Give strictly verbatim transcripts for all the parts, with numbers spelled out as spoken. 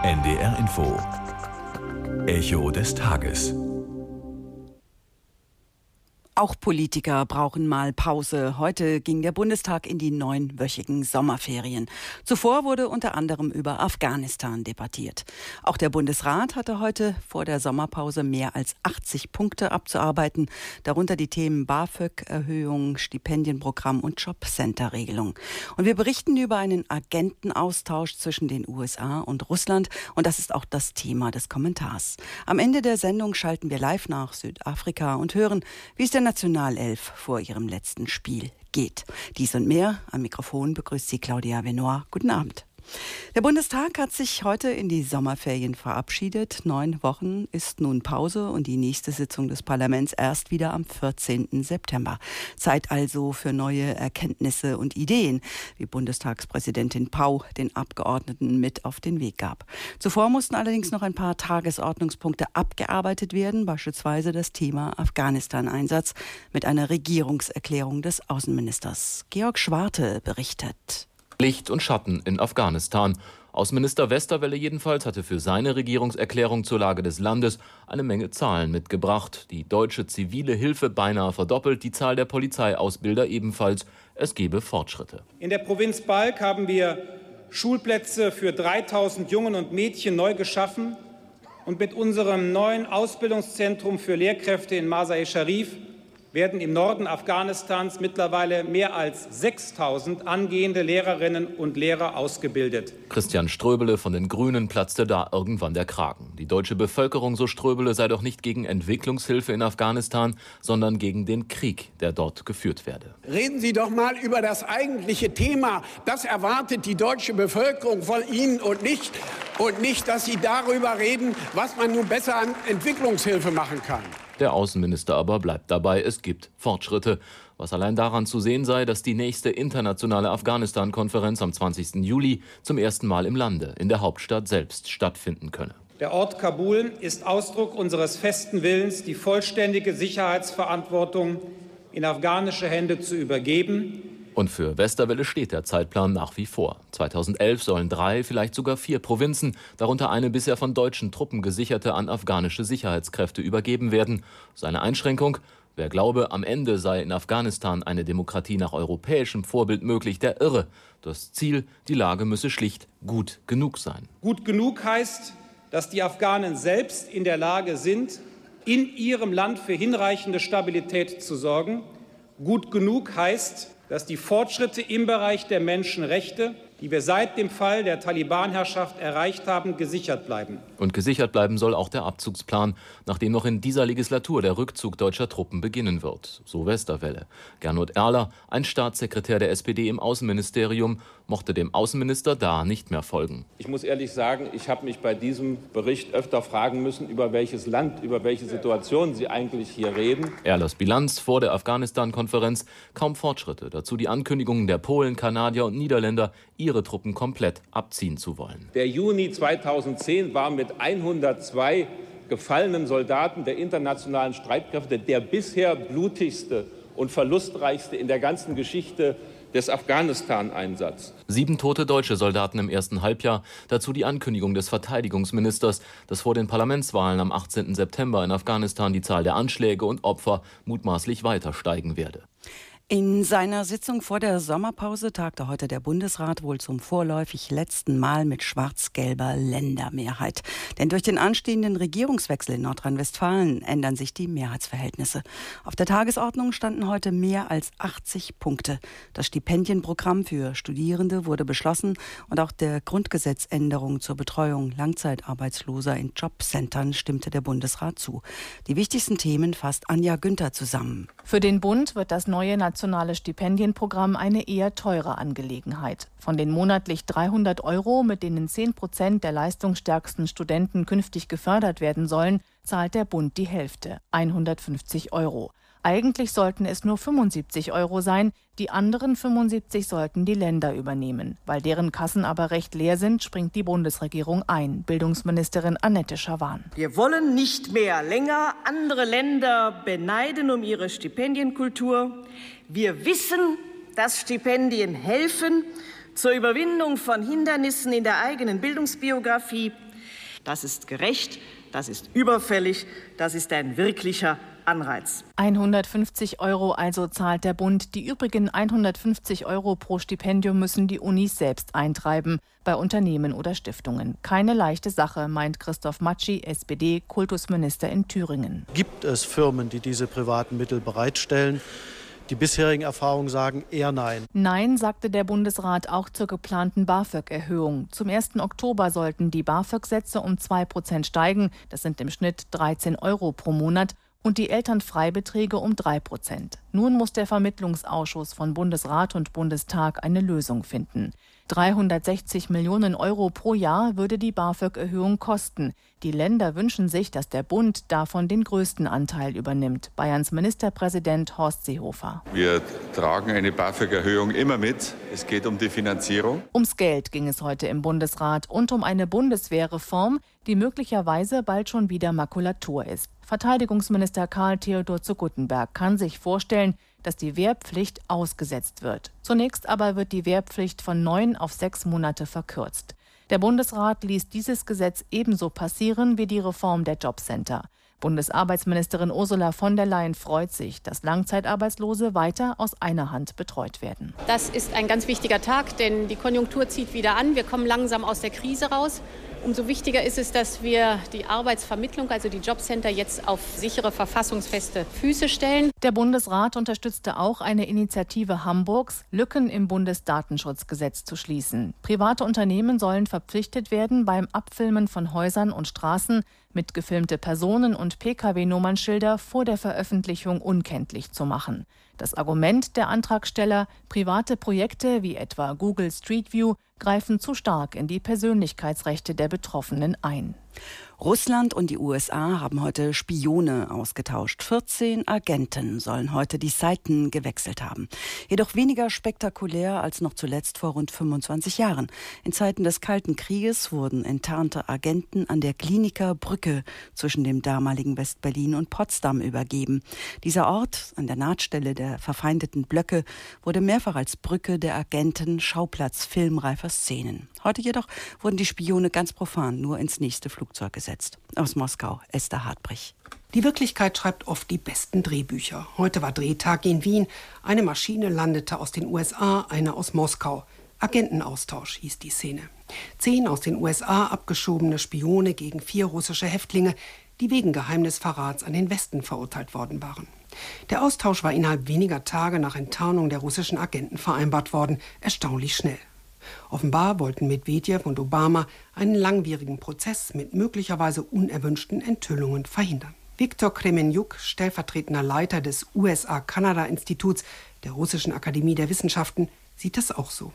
N D R Info. Echo des Tages. Auch Politiker brauchen mal Pause. Heute ging der Bundestag in die neunwöchigen Sommerferien. Zuvor wurde unter anderem über Afghanistan debattiert. Auch der Bundesrat hatte heute vor der Sommerpause mehr als achtzig Punkte abzuarbeiten, darunter die Themen BAföG-Erhöhung, Stipendienprogramm und Jobcenter-Regelung. Und wir berichten über einen Agentenaustausch zwischen den U S A und Russland. Und das ist auch das Thema des Kommentars. Am Ende der Sendung schalten wir live nach Südafrika und hören, wie es der Nationalelf vor ihrem letzten Spiel geht. Dies und mehr. Am Mikrofon begrüßt Sie Claudia Venoir. Guten Abend. Der Bundestag hat sich heute in die Sommerferien verabschiedet. Neun Wochen ist nun Pause und die nächste Sitzung des Parlaments erst wieder am vierzehnten September. Zeit also für neue Erkenntnisse und Ideen, wie Bundestagspräsidentin Pau den Abgeordneten mit auf den Weg gab. Zuvor mussten allerdings noch ein paar Tagesordnungspunkte abgearbeitet werden, beispielsweise das Thema Afghanistan-Einsatz mit einer Regierungserklärung des Außenministers. Georg Schwarte berichtet. Licht und Schatten in Afghanistan. Außenminister Westerwelle jedenfalls hatte für seine Regierungserklärung zur Lage des Landes eine Menge Zahlen mitgebracht. Die deutsche zivile Hilfe beinahe verdoppelt, die Zahl der Polizeiausbilder ebenfalls. Es gebe Fortschritte. In der Provinz Balk haben wir Schulplätze für dreitausend Jungen und Mädchen neu geschaffen. Und mit unserem neuen Ausbildungszentrum für Lehrkräfte in Masar-e werden im Norden Afghanistans mittlerweile mehr als sechstausend angehende Lehrerinnen und Lehrer ausgebildet. Christian Ströbele von den Grünen platzte da irgendwann der Kragen. Die deutsche Bevölkerung, so Ströbele, sei doch nicht gegen Entwicklungshilfe in Afghanistan, sondern gegen den Krieg, der dort geführt werde. Reden Sie doch mal über das eigentliche Thema. Das erwartet die deutsche Bevölkerung von Ihnen und nicht, und nicht, dass Sie darüber reden, was man nun besser an Entwicklungshilfe machen kann. Der Außenminister aber bleibt dabei, es gibt Fortschritte. Was allein daran zu sehen sei, dass die nächste internationale Afghanistan-Konferenz am zwanzigsten Juli zum ersten Mal im Lande, in der Hauptstadt selbst, stattfinden könne. Der Ort Kabul ist Ausdruck unseres festen Willens, die vollständige Sicherheitsverantwortung in afghanische Hände zu übergeben. Und für Westerwelle steht der Zeitplan nach wie vor. zweitausendelf sollen drei, vielleicht sogar vier Provinzen, darunter eine bisher von deutschen Truppen gesicherte, an afghanische Sicherheitskräfte übergeben werden. Seine Einschränkung: Wer glaube, am Ende sei in Afghanistan eine Demokratie nach europäischem Vorbild möglich, der irre. Das Ziel: die Lage müsse schlicht gut genug sein. Gut genug heißt, dass die Afghanen selbst in der Lage sind, in ihrem Land für hinreichende Stabilität zu sorgen. Gut genug heißt, dass die Fortschritte im Bereich der Menschenrechte, die wir seit dem Fall der Taliban-Herrschaft erreicht haben, gesichert bleiben. Und gesichert bleiben soll auch der Abzugsplan, nachdem noch in dieser Legislatur der Rückzug deutscher Truppen beginnen wird. So Westerwelle. Gernot Erler, ein Staatssekretär der S P D im Außenministerium, mochte dem Außenminister da nicht mehr folgen. Ich muss ehrlich sagen, ich habe mich bei diesem Bericht öfter fragen müssen, über welches Land, über welche Situation Sie eigentlich hier reden. Erlers Bilanz vor der Afghanistan-Konferenz: kaum Fortschritte. Dazu die Ankündigungen der Polen, Kanadier und Niederländer, ihre Truppen komplett abziehen zu wollen. Der Juni zweitausendzehn war mit hundertzwei gefallenen Soldaten der internationalen Streitkräfte der bisher blutigste und verlustreichste in der ganzen Geschichte des Afghanistan-Einsatzes. Sieben tote deutsche Soldaten im ersten Halbjahr. Dazu die Ankündigung des Verteidigungsministers, dass vor den Parlamentswahlen am achtzehnten September in Afghanistan die Zahl der Anschläge und Opfer mutmaßlich weiter steigen werde. In seiner Sitzung vor der Sommerpause tagte heute der Bundesrat wohl zum vorläufig letzten Mal mit schwarz-gelber Ländermehrheit. Denn durch den anstehenden Regierungswechsel in Nordrhein-Westfalen ändern sich die Mehrheitsverhältnisse. Auf der Tagesordnung standen heute mehr als achtzig Punkte. Das Stipendienprogramm für Studierende wurde beschlossen und auch der Grundgesetzänderung zur Betreuung Langzeitarbeitsloser in Jobcentern stimmte der Bundesrat zu. Die wichtigsten Themen fasst Anja Günther zusammen. Für den Bund wird das neue nationale Stipendienprogramm eine eher teure Angelegenheit. Von den monatlich dreihundert Euro, mit denen zehn Prozent der leistungsstärksten Studenten künftig gefördert werden sollen, zahlt der Bund die Hälfte, hundertfünfzig Euro. Eigentlich sollten es nur fünfundsiebzig Euro sein, die anderen fünfundsiebzig sollten die Länder übernehmen. Weil deren Kassen aber recht leer sind, springt die Bundesregierung ein. Bildungsministerin Annette Schavan. Wir wollen nicht mehr länger andere Länder beneiden um ihre Stipendienkultur. Wir wissen, dass Stipendien helfen zur Überwindung von Hindernissen in der eigenen Bildungsbiografie. Das ist gerecht, das ist überfällig, das ist ein wirklicher Anreiz. hundertfünfzig Euro also zahlt der Bund. Die übrigen hundertfünfzig Euro pro Stipendium müssen die Unis selbst eintreiben, bei Unternehmen oder Stiftungen. Keine leichte Sache, meint Christoph Matschi, S P D, Kultusminister in Thüringen. Gibt es Firmen, die diese privaten Mittel bereitstellen? Die bisherigen Erfahrungen sagen eher nein. Nein, sagte der Bundesrat auch zur geplanten BAföG-Erhöhung. Zum ersten Oktober sollten die BAföG-Sätze um zwei Prozent steigen. Das sind im Schnitt dreizehn Euro pro Monat. Und die Elternfreibeträge um drei Prozent. Nun muss der Vermittlungsausschuss von Bundesrat und Bundestag eine Lösung finden. dreihundertsechzig Millionen Euro pro Jahr würde die BAföG-Erhöhung kosten. Die Länder wünschen sich, dass der Bund davon den größten Anteil übernimmt. Bayerns Ministerpräsident Horst Seehofer. Wir tragen eine BAföG-Erhöhung immer mit. Es geht um die Finanzierung. Ums Geld ging es heute im Bundesrat und um eine Bundeswehrreform, die möglicherweise bald schon wieder Makulatur ist. Verteidigungsminister Karl Theodor zu Guttenberg kann sich vorstellen, dass die Wehrpflicht ausgesetzt wird. Zunächst aber wird die Wehrpflicht von neun auf sechs Monate verkürzt. Der Bundesrat ließ dieses Gesetz ebenso passieren wie die Reform der Jobcenter. Bundesarbeitsministerin Ursula von der Leyen freut sich, dass Langzeitarbeitslose weiter aus einer Hand betreut werden. Das ist ein ganz wichtiger Tag, denn die Konjunktur zieht wieder an. Wir kommen langsam aus der Krise raus. Umso wichtiger ist es, dass wir die Arbeitsvermittlung, also die Jobcenter, jetzt auf sichere, verfassungsfeste Füße stellen. Der Bundesrat unterstützte auch eine Initiative Hamburgs, Lücken im Bundesdatenschutzgesetz zu schließen. Private Unternehmen sollen verpflichtet werden, beim Abfilmen von Häusern und Straßen mitgefilmte Personen- und P K W-Nummernschilder vor der Veröffentlichung unkenntlich zu machen. Das Argument der Antragsteller, private Projekte wie etwa Google Street View greifen zu stark in die Persönlichkeitsrechte der Betroffenen ein. Russland und die U S A haben heute Spione ausgetauscht. vierzehn Agenten sollen heute die Seiten gewechselt haben. Jedoch weniger spektakulär als noch zuletzt vor rund fünfundzwanzig Jahren. In Zeiten des Kalten Krieges wurden enttarnte Agenten an der Kliniker Brücke zwischen dem damaligen West-Berlin und Potsdam übergeben. Dieser Ort an der Nahtstelle der verfeindeten Blöcke wurde mehrfach als Brücke der Agenten Schauplatz filmreifer Szenen. Heute jedoch wurden die Spione ganz profan nur ins nächste Flugzeug gesetzt. Aus Moskau, Esther Hartbrich. Die Wirklichkeit schreibt oft die besten Drehbücher. Heute war Drehtag in Wien. Eine Maschine landete aus den U S A, eine aus Moskau. Agentenaustausch hieß die Szene. Zehn aus den U S A abgeschobene Spione gegen vier russische Häftlinge, die wegen Geheimnisverrats an den Westen verurteilt worden waren. Der Austausch war innerhalb weniger Tage nach Enttarnung der russischen Agenten vereinbart worden. Erstaunlich schnell. Offenbar wollten Medwedew und Obama einen langwierigen Prozess mit möglicherweise unerwünschten Enthüllungen verhindern. Viktor Kremenjuk, stellvertretender Leiter des U S A-Kanada-Instituts der Russischen Akademie der Wissenschaften, sieht das auch so.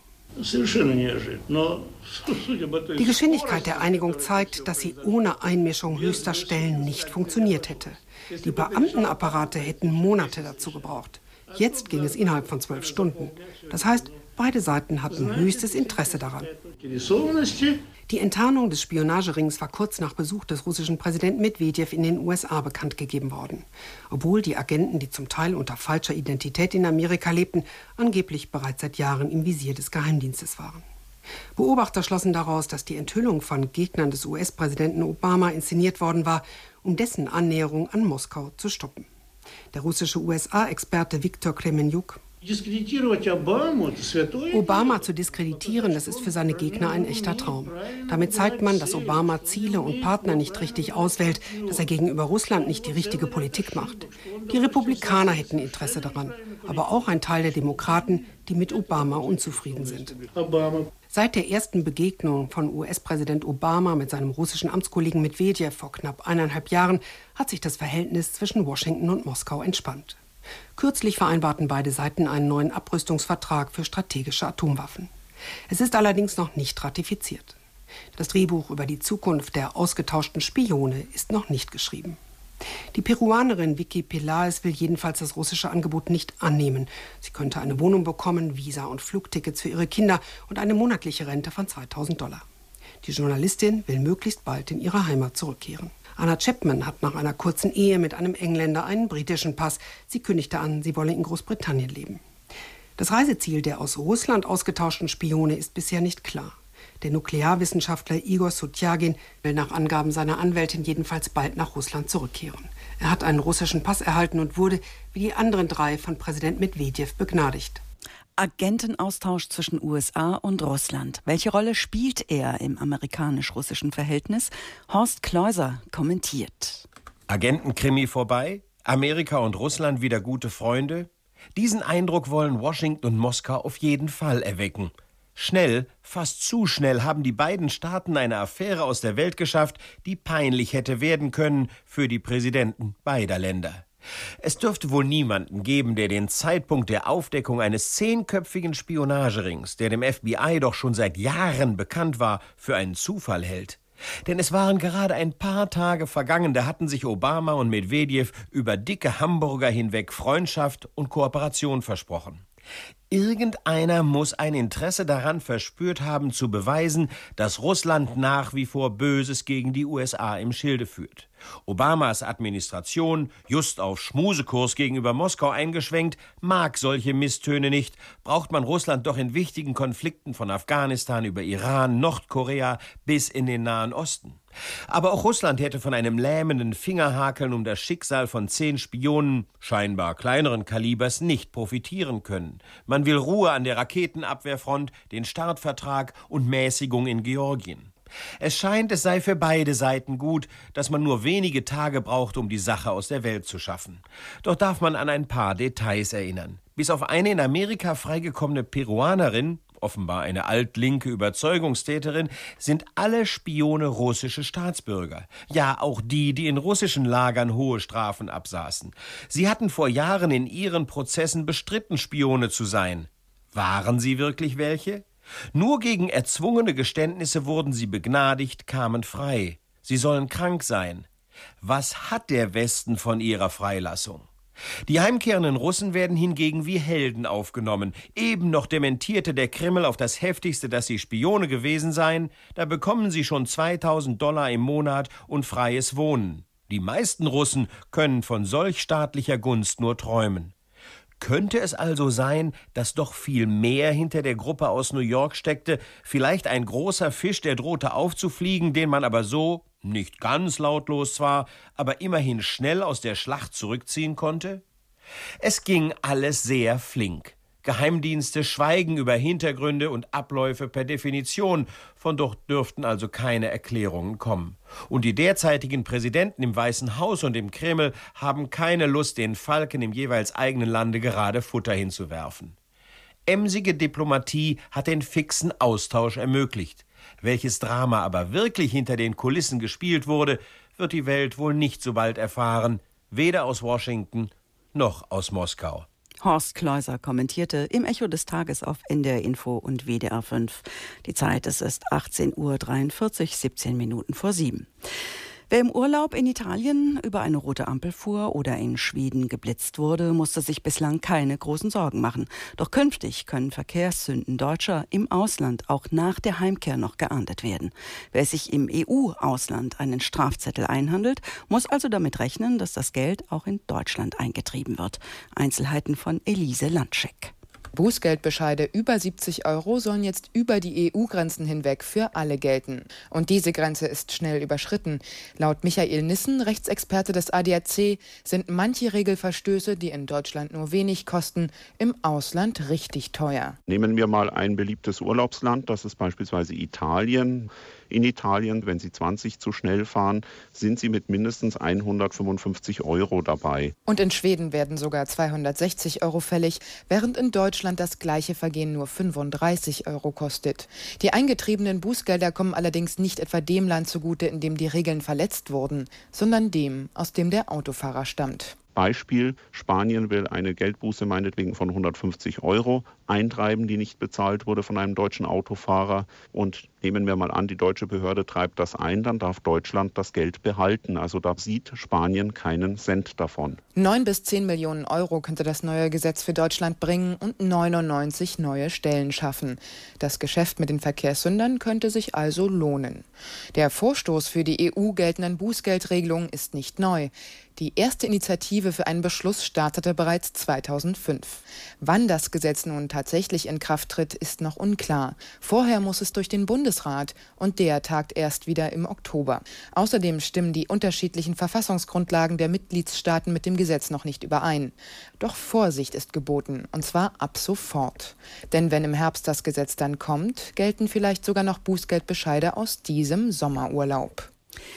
Die Geschwindigkeit der Einigung zeigt, dass sie ohne Einmischung höchster Stellen nicht funktioniert hätte. Die Beamtenapparate hätten Monate dazu gebraucht. Jetzt ging es innerhalb von zwölf Stunden. Das heißt, beide Seiten hatten höchstes Interesse daran. Die Enttarnung des Spionagerings war kurz nach Besuch des russischen Präsidenten Medwedew in den U S A bekannt gegeben worden. Obwohl die Agenten, die zum Teil unter falscher Identität in Amerika lebten, angeblich bereits seit Jahren im Visier des Geheimdienstes waren. Beobachter schlossen daraus, dass die Enthüllung von Gegnern des U S-Präsidenten Obama inszeniert worden war, um dessen Annäherung an Moskau zu stoppen. Der russische U S A-Experte Viktor Kremenjuk: Obama zu diskreditieren, das ist für seine Gegner ein echter Traum. Damit zeigt man, dass Obama Ziele und Partner nicht richtig auswählt, dass er gegenüber Russland nicht die richtige Politik macht. Die Republikaner hätten Interesse daran, aber auch ein Teil der Demokraten, die mit Obama unzufrieden sind. Seit der ersten Begegnung von U S-Präsident Obama mit seinem russischen Amtskollegen Medwedew vor knapp eineinhalb Jahren hat sich das Verhältnis zwischen Washington und Moskau entspannt. Kürzlich vereinbarten beide Seiten einen neuen Abrüstungsvertrag für strategische Atomwaffen. Es ist allerdings noch nicht ratifiziert. Das Drehbuch über die Zukunft der ausgetauschten Spione ist noch nicht geschrieben. Die Peruanerin Vicky Peláez will jedenfalls das russische Angebot nicht annehmen. Sie könnte eine Wohnung bekommen, Visa und Flugtickets für ihre Kinder und eine monatliche Rente von zweitausend Dollar. Die Journalistin will möglichst bald in ihre Heimat zurückkehren. Anna Chapman hat nach einer kurzen Ehe mit einem Engländer einen britischen Pass. Sie kündigte an, sie wolle in Großbritannien leben. Das Reiseziel der aus Russland ausgetauschten Spione ist bisher nicht klar. Der Nuklearwissenschaftler Igor Sutyagin will nach Angaben seiner Anwältin jedenfalls bald nach Russland zurückkehren. Er hat einen russischen Pass erhalten und wurde, wie die anderen drei, von Präsident Medwedew begnadigt. Agentenaustausch zwischen U S A und Russland. Welche Rolle spielt er im amerikanisch-russischen Verhältnis? Horst Kleuser kommentiert. Agentenkrimi vorbei? Amerika und Russland wieder gute Freunde? Diesen Eindruck wollen Washington und Moskau auf jeden Fall erwecken. Schnell, fast zu schnell, haben die beiden Staaten eine Affäre aus der Welt geschafft, die peinlich hätte werden können für die Präsidenten beider Länder. Es dürfte wohl niemanden geben, der den Zeitpunkt der Aufdeckung eines zehnköpfigen Spionagerings, der dem F B I doch schon seit Jahren bekannt war, für einen Zufall hält. Denn es waren gerade ein paar Tage vergangen, da hatten sich Obama und Medwedew über dicke Hamburger hinweg Freundschaft und Kooperation versprochen. Irgendeiner muss ein Interesse daran verspürt haben, zu beweisen, dass Russland nach wie vor Böses gegen die U S A im Schilde führt. Obamas Administration, just auf Schmusekurs gegenüber Moskau eingeschwenkt, mag solche Misstöne nicht, braucht man Russland doch in wichtigen Konflikten von Afghanistan über Iran, Nordkorea bis in den Nahen Osten. Aber auch Russland hätte von einem lähmenden Fingerhakeln um das Schicksal von zehn Spionen, scheinbar kleineren Kalibers, nicht profitieren können. Man will Ruhe an der Raketenabwehrfront, den Startvertrag und Mäßigung in Georgien. Es scheint, es sei für beide Seiten gut, dass man nur wenige Tage braucht, um die Sache aus der Welt zu schaffen. Doch darf man an ein paar Details erinnern. Bis auf eine in Amerika freigekommene Peruanerin, offenbar eine altlinke Überzeugungstäterin, sind alle Spione russische Staatsbürger. Ja, auch die, die in russischen Lagern hohe Strafen absaßen. Sie hatten vor Jahren in ihren Prozessen bestritten, Spione zu sein. Waren sie wirklich welche? Nur gegen erzwungene Geständnisse wurden sie begnadigt, kamen frei. Sie sollen krank sein. Was hat der Westen von ihrer Freilassung? Die heimkehrenden Russen werden hingegen wie Helden aufgenommen. Eben noch dementierte der Kreml auf das Heftigste, dass sie Spione gewesen seien. Da bekommen sie schon zweitausend Dollar im Monat und freies Wohnen. Die meisten Russen können von solch staatlicher Gunst nur träumen. Könnte es also sein, dass doch viel mehr hinter der Gruppe aus New York steckte? Vielleicht ein großer Fisch, der drohte aufzufliegen, den man aber so, nicht ganz lautlos zwar, aber immerhin schnell aus der Schlacht zurückziehen konnte? Es ging alles sehr flink. Geheimdienste schweigen über Hintergründe und Abläufe per Definition, von dort dürften also keine Erklärungen kommen. Und die derzeitigen Präsidenten im Weißen Haus und im Kreml haben keine Lust, den Falken im jeweils eigenen Lande gerade Futter hinzuwerfen. Emsige Diplomatie hat den fixen Austausch ermöglicht. Welches Drama aber wirklich hinter den Kulissen gespielt wurde, wird die Welt wohl nicht so bald erfahren, weder aus Washington noch aus Moskau. Horst Kleuser kommentierte im Echo des Tages auf N D R Info und W D R fünf. Die Zeit, es ist achtzehn Uhr dreiundvierzig, siebzehn Minuten vor sieben. Wer im Urlaub in Italien über eine rote Ampel fuhr oder in Schweden geblitzt wurde, musste sich bislang keine großen Sorgen machen. Doch künftig können Verkehrssünden Deutscher im Ausland auch nach der Heimkehr noch geahndet werden. Wer sich im E U-Ausland einen Strafzettel einhandelt, muss also damit rechnen, dass das Geld auch in Deutschland eingetrieben wird. Einzelheiten von Elise Landscheck. Bußgeldbescheide über siebzig Euro sollen jetzt über die E U-Grenzen hinweg für alle gelten. Und diese Grenze ist schnell überschritten. Laut Michael Nissen, Rechtsexperte des A D A C, sind manche Regelverstöße, die in Deutschland nur wenig kosten, im Ausland richtig teuer. Nehmen wir mal ein beliebtes Urlaubsland, das ist beispielsweise Italien. In Italien, wenn Sie zwanzig zu schnell fahren, sind Sie mit mindestens hundertfünfundfünfzig Euro dabei. Und in Schweden werden sogar zweihundertsechzig Euro fällig, während in Deutschland das gleiche Vergehen nur fünfunddreißig Euro kostet. Die eingetriebenen Bußgelder kommen allerdings nicht etwa dem Land zugute, in dem die Regeln verletzt wurden, sondern dem, aus dem der Autofahrer stammt. Beispiel, Spanien will eine Geldbuße meinetwegen von hundertfünfzig Euro eintreiben, die nicht bezahlt wurde von einem deutschen Autofahrer. Und nehmen wir mal an, die deutsche Behörde treibt das ein, dann darf Deutschland das Geld behalten. Also da sieht Spanien keinen Cent davon. Neun bis zehn Millionen Euro könnte das neue Gesetz für Deutschland bringen und neunundneunzig neue Stellen schaffen. Das Geschäft mit den Verkehrssündern könnte sich also lohnen. Der Vorstoß für die E U geltenden Bußgeldregelungen ist nicht neu. Die erste Initiative für einen Beschluss startete bereits zweitausendfünf. Wann das Gesetz nun tatsächlich in Kraft tritt, ist noch unklar. Vorher muss es durch den Bundesrat und der tagt erst wieder im Oktober. Außerdem stimmen die unterschiedlichen Verfassungsgrundlagen der Mitgliedstaaten mit dem Gesetz noch nicht überein. Doch Vorsicht ist geboten, und zwar ab sofort. Denn wenn im Herbst das Gesetz dann kommt, gelten vielleicht sogar noch Bußgeldbescheide aus diesem Sommerurlaub.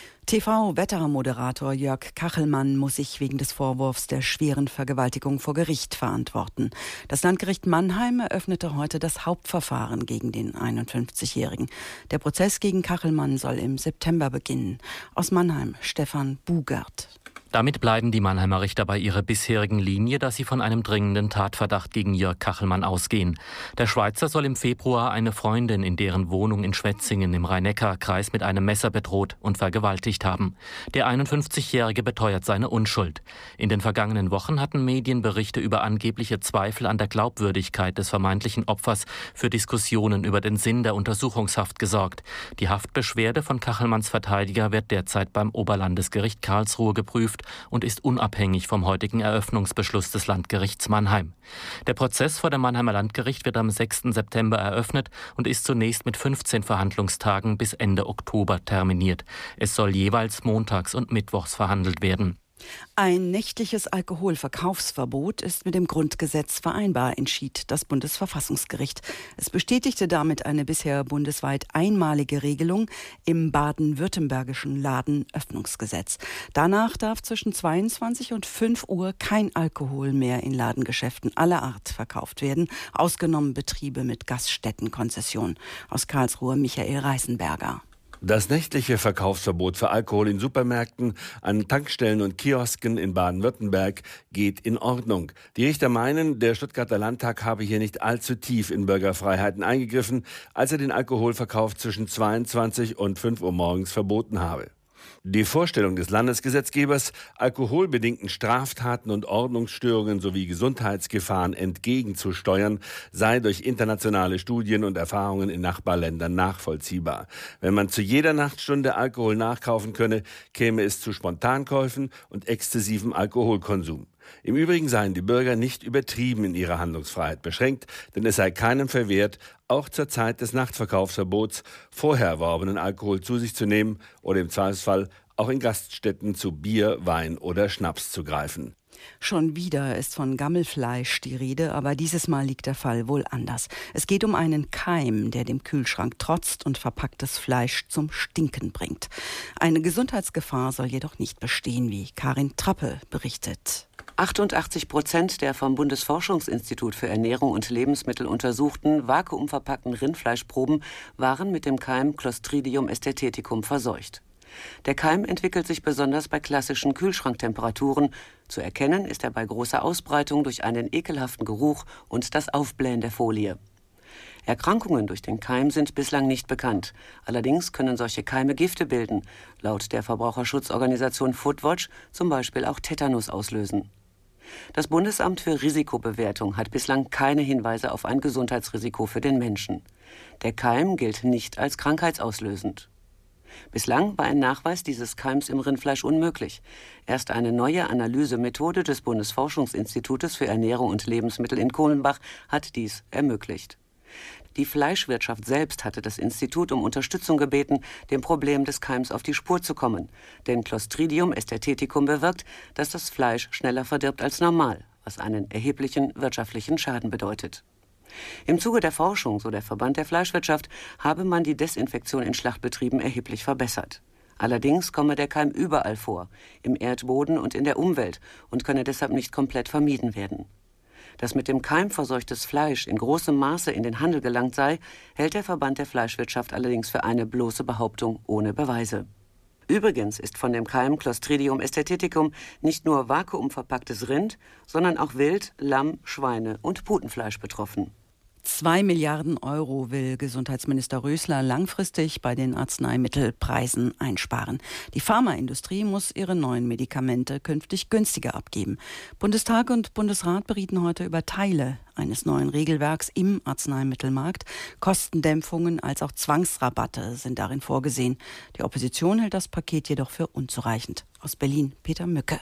T V-Wettermoderator Jörg Kachelmann muss sich wegen des Vorwurfs der schweren Vergewaltigung vor Gericht verantworten. Das Landgericht Mannheim eröffnete heute das Hauptverfahren gegen den einundfünfzigjährigen. Der Prozess gegen Kachelmann soll im September beginnen. Aus Mannheim Stefan Bugert. Damit bleiben die Mannheimer Richter bei ihrer bisherigen Linie, dass sie von einem dringenden Tatverdacht gegen Jörg Kachelmann ausgehen. Der Schweizer soll im Februar eine Freundin in deren Wohnung in Schwetzingen im Rhein-Neckar-Kreis mit einem Messer bedroht und vergewaltigt haben. Der einundfünfzigjährige beteuert seine Unschuld. In den vergangenen Wochen hatten Medienberichte über angebliche Zweifel an der Glaubwürdigkeit des vermeintlichen Opfers für Diskussionen über den Sinn der Untersuchungshaft gesorgt. Die Haftbeschwerde von Kachelmanns Verteidiger wird derzeit beim Oberlandesgericht Karlsruhe geprüft und ist unabhängig vom heutigen Eröffnungsbeschluss des Landgerichts Mannheim. Der Prozess vor dem Mannheimer Landgericht wird am sechsten September eröffnet und ist zunächst mit fünfzehn Verhandlungstagen bis Ende Oktober terminiert. Es soll jeweils montags und mittwochs verhandelt werden. Ein nächtliches Alkoholverkaufsverbot ist mit dem Grundgesetz vereinbar, entschied das Bundesverfassungsgericht. Es bestätigte damit eine bisher bundesweit einmalige Regelung im baden-württembergischen Ladenöffnungsgesetz. Danach darf zwischen zweiundzwanzig und fünf Uhr kein Alkohol mehr in Ladengeschäften aller Art verkauft werden, ausgenommen Betriebe mit Gaststättenkonzession. Aus Karlsruhe Michael Reißenberger. Das nächtliche Verkaufsverbot für Alkohol in Supermärkten, an Tankstellen und Kiosken in Baden-Württemberg geht in Ordnung. Die Richter meinen, der Stuttgarter Landtag habe hier nicht allzu tief in Bürgerfreiheiten eingegriffen, als er den Alkoholverkauf zwischen zweiundzwanzig und fünf Uhr morgens verboten habe. Die Vorstellung des Landesgesetzgebers, alkoholbedingten Straftaten und Ordnungsstörungen sowie Gesundheitsgefahren entgegenzusteuern, sei durch internationale Studien und Erfahrungen in Nachbarländern nachvollziehbar. Wenn man zu jeder Nachtstunde Alkohol nachkaufen könne, käme es zu Spontankäufen und exzessivem Alkoholkonsum. Im Übrigen seien die Bürger nicht übertrieben in ihrer Handlungsfreiheit beschränkt, denn es sei keinem verwehrt, auch zur Zeit des Nachtverkaufsverbots vorher erworbenen Alkohol zu sich zu nehmen oder im Zweifelsfall auch in Gaststätten zu Bier, Wein oder Schnaps zu greifen. Schon wieder ist von Gammelfleisch die Rede, aber dieses Mal liegt der Fall wohl anders. Es geht um einen Keim, der dem Kühlschrank trotzt und verpacktes Fleisch zum Stinken bringt. Eine Gesundheitsgefahr soll jedoch nicht bestehen, wie Karin Trappe berichtet. achtundachtzig Prozent der vom Bundesforschungsinstitut für Ernährung und Lebensmittel untersuchten, vakuumverpackten Rindfleischproben waren mit dem Keim Clostridium aestheticum verseucht. Der Keim entwickelt sich besonders bei klassischen Kühlschranktemperaturen. Zu erkennen ist er bei großer Ausbreitung durch einen ekelhaften Geruch und das Aufblähen der Folie. Erkrankungen durch den Keim sind bislang nicht bekannt. Allerdings können solche Keime Gifte bilden, laut der Verbraucherschutzorganisation Foodwatch zum Beispiel auch Tetanus auslösen. Das Bundesamt für Risikobewertung hat bislang keine Hinweise auf ein Gesundheitsrisiko für den Menschen. Der Keim gilt nicht als krankheitsauslösend. Bislang war ein Nachweis dieses Keims im Rindfleisch unmöglich. Erst eine neue Analysemethode des Bundesforschungsinstitutes für Ernährung und Lebensmittel in Kulmbach hat dies ermöglicht. Die Fleischwirtschaft selbst hatte das Institut um Unterstützung gebeten, dem Problem des Keims auf die Spur zu kommen. Denn Clostridium aestheticum bewirkt, dass das Fleisch schneller verdirbt als normal, was einen erheblichen wirtschaftlichen Schaden bedeutet. Im Zuge der Forschung, so der Verband der Fleischwirtschaft, habe man die Desinfektion in Schlachtbetrieben erheblich verbessert. Allerdings komme der Keim überall vor, im Erdboden und in der Umwelt, und könne deshalb nicht komplett vermieden werden. Dass mit dem Keim verseuchtes Fleisch in großem Maße in den Handel gelangt sei, hält der Verband der Fleischwirtschaft allerdings für eine bloße Behauptung ohne Beweise. Übrigens ist von dem Keim Clostridium aestheticum nicht nur vakuumverpacktes Rind, sondern auch Wild, Lamm, Schweine und Putenfleisch betroffen. Zwei Milliarden Euro will Gesundheitsminister Rösler langfristig bei den Arzneimittelpreisen einsparen. Die Pharmaindustrie muss ihre neuen Medikamente künftig günstiger abgeben. Bundestag und Bundesrat berieten heute über Teile eines neuen Regelwerks im Arzneimittelmarkt. Kostendämpfungen als auch Zwangsrabatte sind darin vorgesehen. Die Opposition hält das Paket jedoch für unzureichend. Aus Berlin Peter Mücke.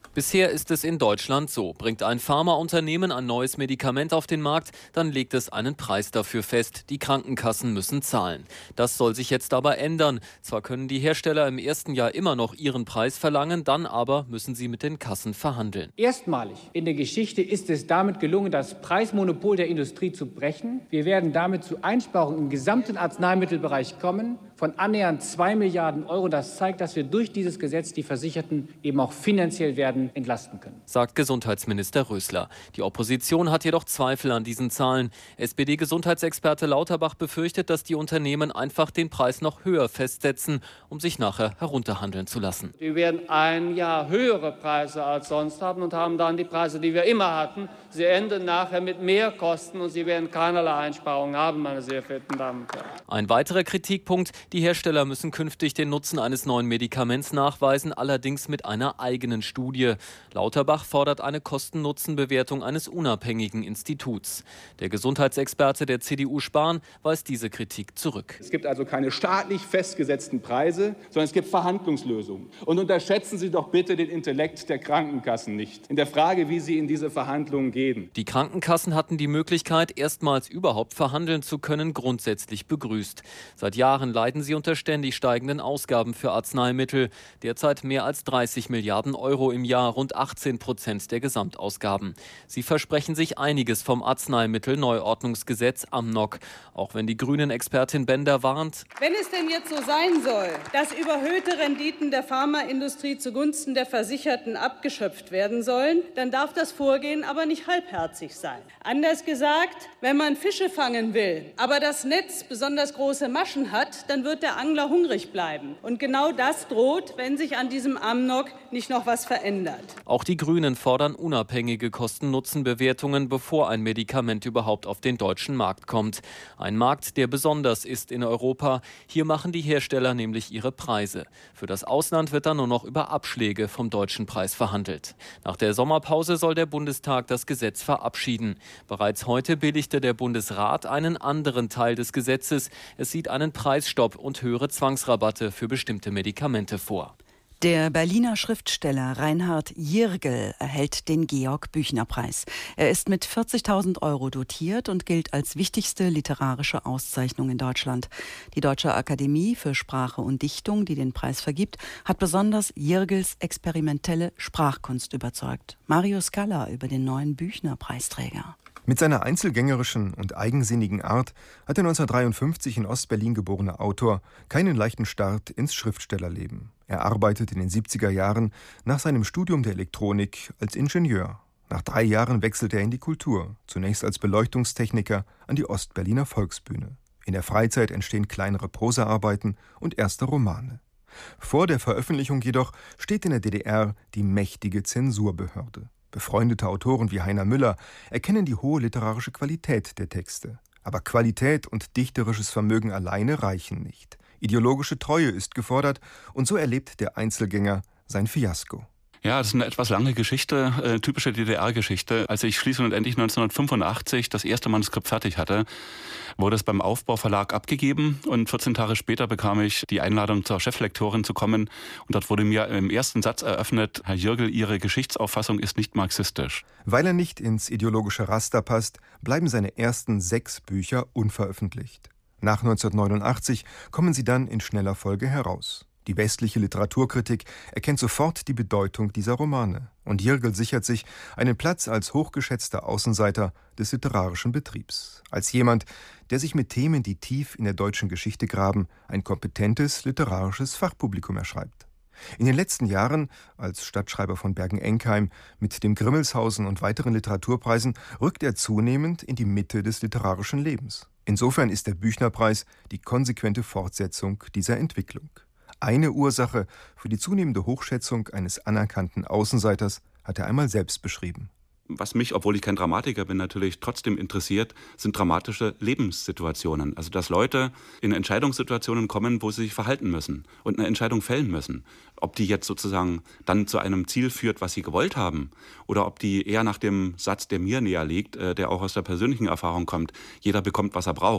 Bisher ist es in Deutschland so. Bringt ein Pharmaunternehmen ein neues Medikament auf den Markt, dann legt es einen Preis dafür fest. Die Krankenkassen müssen zahlen. Das soll sich jetzt aber ändern. Zwar können die Hersteller im ersten Jahr immer noch ihren Preis verlangen, dann aber müssen sie mit den Kassen verhandeln. Erstmalig in der Geschichte ist es damit gelungen, das Preismonopol der Industrie zu brechen. Wir werden damit zu Einsparungen im gesamten Arzneimittelbereich kommen von annähernd zwei Milliarden Euro. Das zeigt, dass wir durch dieses Gesetz die Versicherten eben auch finanziell werden entlasten können, sagt Gesundheitsminister Rösler. Die Opposition hat jedoch Zweifel an diesen Zahlen. S P D-Gesundheitsexperte Lauterbach befürchtet, dass die Unternehmen einfach den Preis noch höher festsetzen, um sich nachher herunterhandeln zu lassen. Wir werden ein Jahr höhere Preise als sonst haben und haben dann die Preise, die wir immer hatten. Sie enden nachher mit mehr Kosten und Sie werden keinerlei Einsparungen haben, meine sehr verehrten Damen und Herren. Ein weiterer Kritikpunkt: Die Hersteller müssen künftig den Nutzen eines neuen Medikaments nachweisen, allerdings mit einer eigenen Studie. Lauterbach fordert eine Kosten-Nutzen-Bewertung eines unabhängigen Instituts. Der Gesundheitsexperte der C D U Spahn weist diese Kritik zurück. Es gibt also keine staatlich festgesetzten Preise, sondern es gibt Verhandlungslösungen. Und unterschätzen Sie doch bitte den Intellekt der Krankenkassen nicht in der Frage, wie sie in diese Verhandlungen gehen. Die Krankenkassen hatten die Möglichkeit, erstmals überhaupt verhandeln zu können, grundsätzlich begrüßt. Seit Jahren leiden sie unter ständig steigenden Ausgaben für Arzneimittel. Derzeit mehr als dreißig Milliarden Euro im Jahr, rund achtzehn Prozent der Gesamtausgaben. Sie versprechen sich einiges vom Arzneimittelneuordnungsgesetz AMNOG. Auch wenn die Grünen-Expertin Bender warnt: Wenn es denn jetzt so sein soll, dass überhöhte Renditen der Pharmaindustrie zugunsten der Versicherten abgeschöpft werden sollen, dann darf das Vorgehen aber nicht halbherzig sein. Anders gesagt, wenn man Fische fangen will, aber das Netz besonders große Maschen hat, dann wird der Angler hungrig bleiben. Und genau das droht, wenn sich an diesem AMNOG nicht noch was verändert. Auch die Grünen fordern unabhängige Kosten-Nutzen-Bewertungen, bevor ein Medikament überhaupt auf den deutschen Markt kommt. Ein Markt, der besonders ist in Europa. Hier machen die Hersteller nämlich ihre Preise. Für das Ausland wird dann nur noch über Abschläge vom deutschen Preis verhandelt. Nach der Sommerpause soll der Bundestag das Gesetz verabschieden. Bereits heute billigte der Bundesrat einen anderen Teil des Gesetzes. Es sieht einen Preisstopp und höhere Zwangsrabatte für bestimmte Medikamente vor. Der Berliner Schriftsteller Reinhard Jirgel erhält den Georg-Büchner-Preis. Er ist mit vierzigtausend Euro dotiert und gilt als wichtigste literarische Auszeichnung in Deutschland. Die Deutsche Akademie für Sprache und Dichtung, die den Preis vergibt, hat besonders Jirgels experimentelle Sprachkunst überzeugt. Mario Scala über den neuen Büchner-Preisträger. Mit seiner einzelgängerischen und eigensinnigen Art hat der neunzehnhundertdreiundfünfzig in Ostberlin geborene Autor keinen leichten Start ins Schriftstellerleben. Er arbeitet in den siebziger Jahren nach seinem Studium der Elektronik als Ingenieur. Nach drei Jahren wechselt er in die Kultur, zunächst als Beleuchtungstechniker an die Ostberliner Volksbühne. In der Freizeit entstehen kleinere Prosaarbeiten und erste Romane. Vor der Veröffentlichung jedoch steht in der D D R die mächtige Zensurbehörde. Befreundete Autoren wie Heiner Müller erkennen die hohe literarische Qualität der Texte. Aber Qualität und dichterisches Vermögen alleine reichen nicht. Ideologische Treue ist gefordert und so erlebt der Einzelgänger sein Fiasko. Ja, das ist eine etwas lange Geschichte, äh, typische D D R-Geschichte. Als ich schließlich und endlich neunzehnhundertfünfundachtzig das erste Manuskript fertig hatte, wurde es beim Aufbauverlag abgegeben und vierzehn Tage später bekam ich die Einladung, zur Cheflektorin zu kommen. Und dort wurde mir im ersten Satz eröffnet: Herr Jirgel, Ihre Geschichtsauffassung ist nicht marxistisch. Weil er nicht ins ideologische Raster passt, bleiben seine ersten sechs Bücher unveröffentlicht. Nach neunzehnhundertneunundachtzig kommen sie dann in schneller Folge heraus. Die westliche Literaturkritik erkennt sofort die Bedeutung dieser Romane. Und Jirgel sichert sich einen Platz als hochgeschätzter Außenseiter des literarischen Betriebs. Als jemand, der sich mit Themen, die tief in der deutschen Geschichte graben, ein kompetentes literarisches Fachpublikum erschreibt. In den letzten Jahren, als Stadtschreiber von Bergen-Enkheim, mit dem Grimmelshausen und weiteren Literaturpreisen, rückt er zunehmend in die Mitte des literarischen Lebens. Insofern ist der Büchner-Preis die konsequente Fortsetzung dieser Entwicklung. Eine Ursache für die zunehmende Hochschätzung eines anerkannten Außenseiters hat er einmal selbst beschrieben. Was mich, obwohl ich kein Dramatiker bin, natürlich trotzdem interessiert, sind dramatische Lebenssituationen. Also dass Leute in Entscheidungssituationen kommen, wo sie sich verhalten müssen und eine Entscheidung fällen müssen. Ob die jetzt sozusagen dann zu einem Ziel führt, was sie gewollt haben, oder ob die eher nach dem Satz, der mir näher liegt, der auch aus der persönlichen Erfahrung kommt: Jeder bekommt, was er braucht.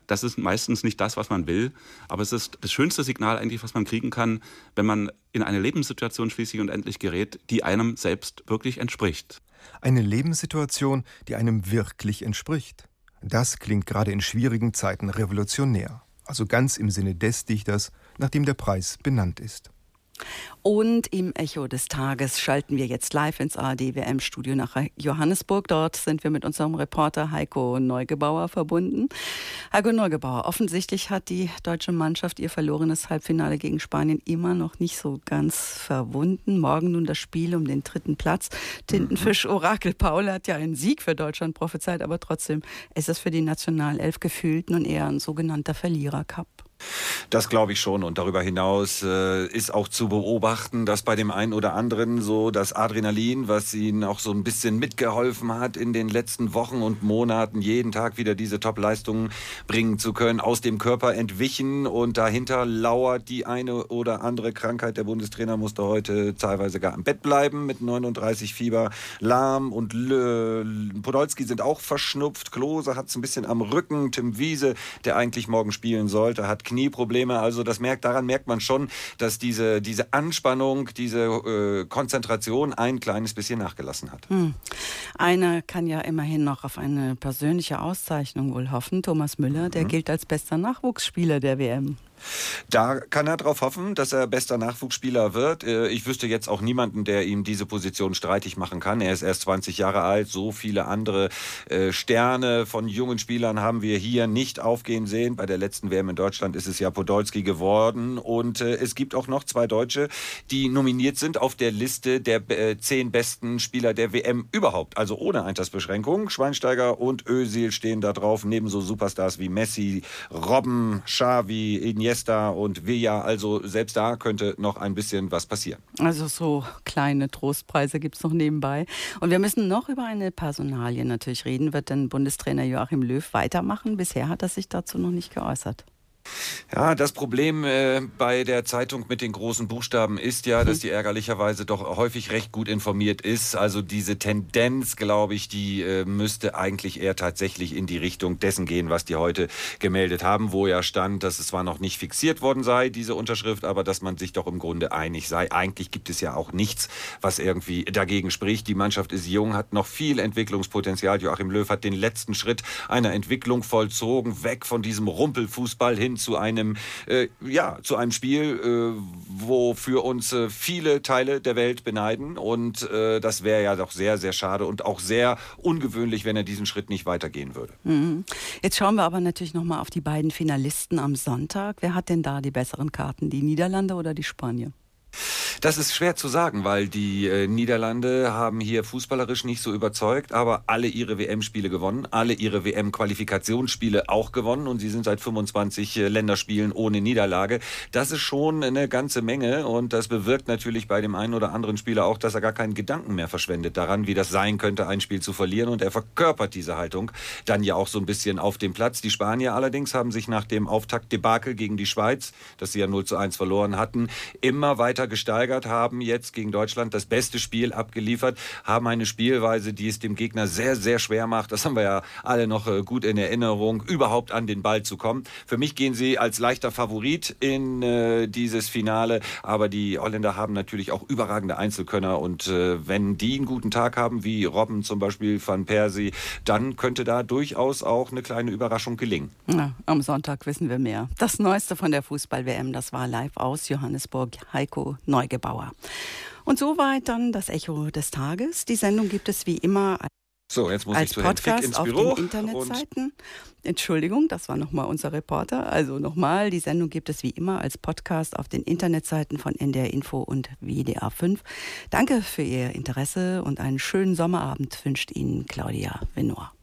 Das ist meistens nicht das, was man will, aber es ist das schönste Signal eigentlich, was man kriegen kann, wenn man in eine Lebenssituation schließlich und endlich gerät, die einem selbst wirklich entspricht. Eine Lebenssituation, die einem wirklich entspricht. Das klingt gerade in schwierigen Zeiten revolutionär. Also ganz im Sinne des Dichters, nach dem der Preis benannt ist. Und im Echo des Tages schalten wir jetzt live ins A R D-W M-Studio nach Johannesburg. Dort sind wir mit unserem Reporter Heiko Neugebauer verbunden. Heiko Neugebauer, offensichtlich hat die deutsche Mannschaft ihr verlorenes Halbfinale gegen Spanien immer noch nicht so ganz verwunden. Morgen nun das Spiel um den dritten Platz. Tintenfisch-Orakel Paul hat ja einen Sieg für Deutschland prophezeit, aber trotzdem ist es für die Nationalelf gefühlt nun eher ein sogenannter Verlierercup. Das glaube ich schon. Und darüber hinaus äh, ist auch zu beobachten, dass bei dem einen oder anderen so das Adrenalin, was ihnen auch so ein bisschen mitgeholfen hat, in den letzten Wochen und Monaten jeden Tag wieder diese Top-Leistungen bringen zu können, aus dem Körper entwichen. Und dahinter lauert die eine oder andere Krankheit. Der Bundestrainer musste heute teilweise gar im Bett bleiben mit neununddreißig Fieber. Lahm und L- Podolski sind auch verschnupft. Klose hat es ein bisschen am Rücken. Tim Wiese, der eigentlich morgen spielen sollte, hat Knieprobleme. Also das merkt, daran merkt man schon, dass diese, diese Anspannung, diese äh, Konzentration ein kleines bisschen nachgelassen hat. Hm. Einer kann ja immerhin noch auf eine persönliche Auszeichnung wohl hoffen. Thomas Müller, der mhm. gilt als bester Nachwuchsspieler der W M. Da kann er darauf hoffen, dass er bester Nachwuchsspieler wird. Ich wüsste jetzt auch niemanden, der ihm diese Position streitig machen kann. Er ist erst zwanzig Jahre alt. So viele andere Sterne von jungen Spielern haben wir hier nicht aufgehen sehen. Bei der letzten W M in Deutschland ist es ja Podolski geworden. Und es gibt auch noch zwei Deutsche, die nominiert sind auf der Liste der zehn besten Spieler der W M überhaupt. Also ohne Altersbeschränkung. Schweinsteiger und Özil stehen da drauf. Neben so Superstars wie Messi, Robben, Xavi, Iniesta und Villa, also selbst da könnte noch ein bisschen was passieren. Also so kleine Trostpreise gibt es noch nebenbei. Und wir müssen noch über eine Personalie natürlich reden. Wird denn Bundestrainer Joachim Löw weitermachen? Bisher hat er sich dazu noch nicht geäußert. Ja, das Problem äh, bei der Zeitung mit den großen Buchstaben ist ja, dass die ärgerlicherweise doch häufig recht gut informiert ist. Also diese Tendenz, glaube ich, die äh, müsste eigentlich eher tatsächlich in die Richtung dessen gehen, was die heute gemeldet haben, wo ja stand, dass es zwar noch nicht fixiert worden sei, diese Unterschrift, aber dass man sich doch im Grunde einig sei. Eigentlich gibt es ja auch nichts, was irgendwie dagegen spricht. Die Mannschaft ist jung, hat noch viel Entwicklungspotenzial. Joachim Löw hat den letzten Schritt einer Entwicklung vollzogen, weg von diesem Rumpelfußball hin zu einem, äh, ja, zu einem Spiel, äh, wofür uns äh, viele Teile der Welt beneiden. Und äh, das wäre ja doch sehr, sehr schade und auch sehr ungewöhnlich, wenn er diesen Schritt nicht weitergehen würde. Mhm. Jetzt schauen wir aber natürlich noch mal auf die beiden Finalisten am Sonntag. Wer hat denn da die besseren Karten, die Niederlande oder die Spanier? Das ist schwer zu sagen, weil die äh, Niederlande haben hier fußballerisch nicht so überzeugt, aber alle ihre W M-Spiele gewonnen, alle ihre W M-Qualifikationsspiele auch gewonnen und sie sind seit fünfundzwanzig äh, Länderspielen ohne Niederlage. Das ist schon eine ganze Menge und das bewirkt natürlich bei dem einen oder anderen Spieler auch, dass er gar keinen Gedanken mehr verschwendet daran, wie das sein könnte, ein Spiel zu verlieren, und er verkörpert diese Haltung dann ja auch so ein bisschen auf dem Platz. Die Spanier allerdings haben sich nach dem Auftaktdebakel gegen die Schweiz, das sie ja null zu eins verloren hatten, immer weiter gesteigert, haben jetzt gegen Deutschland das beste Spiel abgeliefert, haben eine Spielweise, die es dem Gegner sehr, sehr schwer macht. Das haben wir ja alle noch gut in Erinnerung, überhaupt an den Ball zu kommen. Für mich gehen sie als leichter Favorit in äh, dieses Finale, aber die Holländer haben natürlich auch überragende Einzelkönner und äh, wenn die einen guten Tag haben, wie Robben zum Beispiel, Van Persie, dann könnte da durchaus auch eine kleine Überraschung gelingen. Ja, am Sonntag wissen wir mehr. Das Neueste von der Fußball-W M, das war live aus Johannesburg. Heiko Neugebauer. Und soweit dann das Echo des Tages. Die Sendung gibt es wie immer so, jetzt muss als ich zu Herrn Fick ins Büro auf den Internetseiten. Entschuldigung, das war nochmal unser Reporter. Also nochmal, die Sendung gibt es wie immer als Podcast auf den Internetseiten von N D R Info und W D R fünf. Danke für Ihr Interesse und einen schönen Sommerabend wünscht Ihnen Claudia Venor.